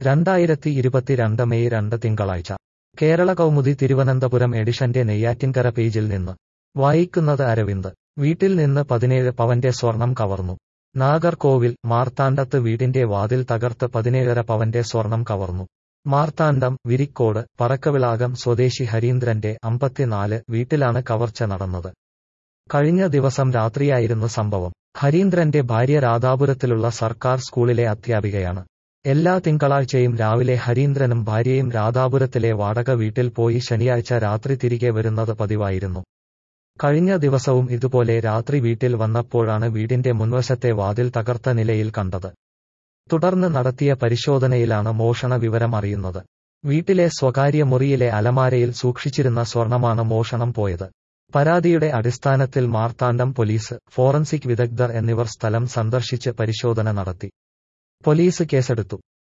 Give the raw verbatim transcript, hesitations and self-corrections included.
രണ്ടായിരത്തി ഇരുപത്തിരണ്ട് മെയ് രണ്ട് തിങ്കളാഴ്ച കേരള കൗമുദി തിരുവനന്തപുരം എഡിഷന്റെ നെയ്യാറ്റിൻകര പേജിൽ നിന്ന് വായിക്കുന്നത് അരവിന്ദ്. വീട്ടിൽ നിന്ന് പതിനേഴ് പവന്റെ സ്വർണം കവർന്നു. നാഗർകോവിൽ മാർത്താണ്ഡത്ത് വീടിന്റെ വാതിൽ തകർത്ത് പതിനേഴര പവന്റെ സ്വർണം കവർന്നു. മാർത്താണ്ഡം വിരിക്കോട് പറക്കവിളാകം സ്വദേശി ഹരീന്ദ്രന്റെ അമ്പത്തിനാല് വീട്ടിലാണ് കവർച്ച നടന്നത്. കഴിഞ്ഞ ദിവസം രാത്രിയായിരുന്നു സംഭവം. ഹരീന്ദ്രന്റെ ഭാര്യ രാധാപുരത്തിലുള്ള സർക്കാർ സ്കൂളിലെ അധ്യാപികയാണ്. എല്ലാ തിങ്കളാഴ്ചയും രാവിലെ ഹരീന്ദ്രനും ഭാര്യയും രാധാപുരത്തിലെ വാടക വീട്ടിൽ പോയി ശനിയാഴ്ച രാത്രി തിരികെ വരുന്നത് പതിവായിരുന്നു. കഴിഞ്ഞ ദിവസവും ഇതുപോലെ രാത്രി വീട്ടിൽ വന്നപ്പോഴാണ് വീടിന്റെ മുൻവശത്തെ വാതിൽ തകർത്ത നിലയിൽ കണ്ടത്. തുടർന്ന് നടത്തിയ പരിശോധനയിലാണ് മോഷണ വിവരം അറിയുന്നത്. വീട്ടിലെ സ്വകാര്യ മുറിയിലെ അലമാരയിൽ സൂക്ഷിച്ചിരുന്ന സ്വർണമാണ് മോഷണം പോയത്. പരാതിയുടെ അടിസ്ഥാനത്തിൽ മാർത്താണ്ഡം പോലീസ്, ഫോറൻസിക് വിദഗ്ധർ എന്നിവർ സ്ഥലം സന്ദർശിച്ച് പരിശോധന നടത്തി. പോലീസ് കേസെടുത്തു.